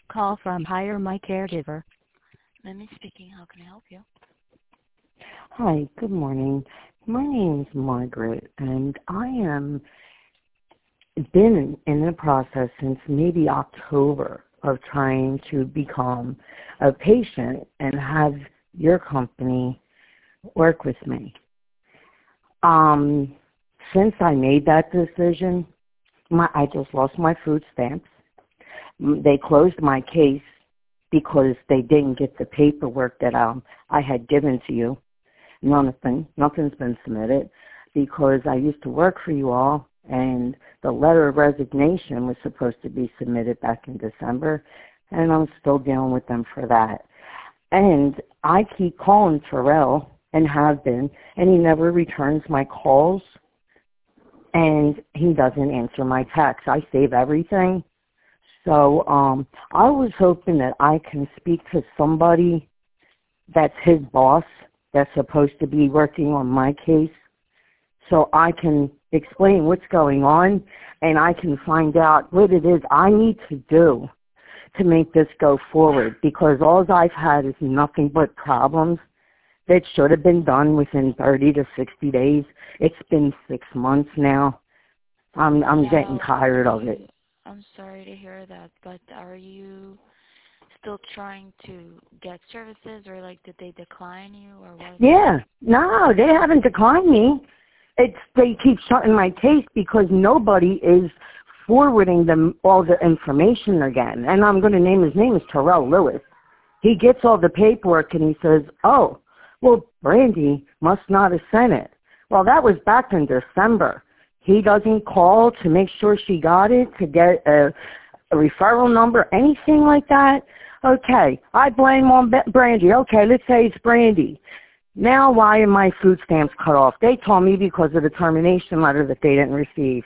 call from Hire My Caregiver. Mimi speaking. How can I help you? Hi, good morning. My name is Margaret, and I am been in the process since maybe October of trying to become a patient and have your company work with me. Since I made that decision, I just lost my food stamps. They closed my case because they didn't get the paperwork that I had given to you. Nothing's been submitted because I used to work for you all, and the letter of resignation was supposed to be submitted back in December, and I'm still dealing with them for that. And I keep calling Terrell, and have been, and he never returns my calls, and he doesn't answer my texts. I save everything. So I was hoping that I can speak to somebody that's his boss that's supposed to be working on my case so I can explain what's going on and I can find out what it is I need to do to make this go forward, because all I've had is nothing but problems that should have been done within 30 to 60 days. It's been 6 months now. I'm getting tired of it. I'm sorry to hear that, but are you still trying to get services, or did they decline you, or what? Yeah, no, they haven't declined me. They keep shutting my case because nobody is forwarding them all the information again. And I'm going to name his name is Terrell Lewis. He gets all the paperwork and he says, oh, well, Brandy must not have sent it. Well, that was back in December. He doesn't call to make sure she got it, to get a referral number, anything like that. Okay, I blame on Brandy. Okay, let's say it's Brandy. Now why are my food stamps cut off? They told me because of the termination letter that they didn't receive.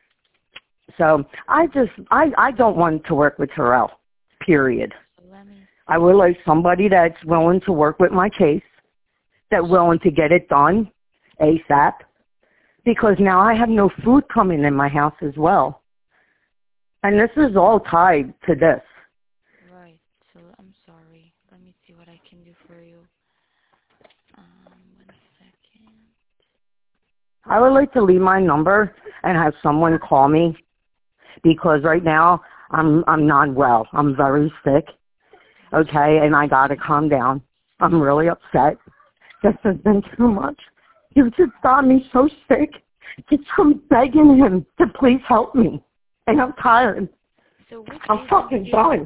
So I don't want to work with Terrell, period. I would like somebody that's willing to work with my case, that's willing to get it done ASAP, because now I have no food coming in my house as well. And this is all tied to this. Right. So I'm sorry. Let me see what I can do for you. 1 second. I would like to leave my number and have someone call me, because right now I'm not well. I'm very sick. Okay, and I gotta calm down. I'm really upset. This has been too much. You just got me so sick. I'm begging him to please help me. And I'm tired. So I'm fucking done.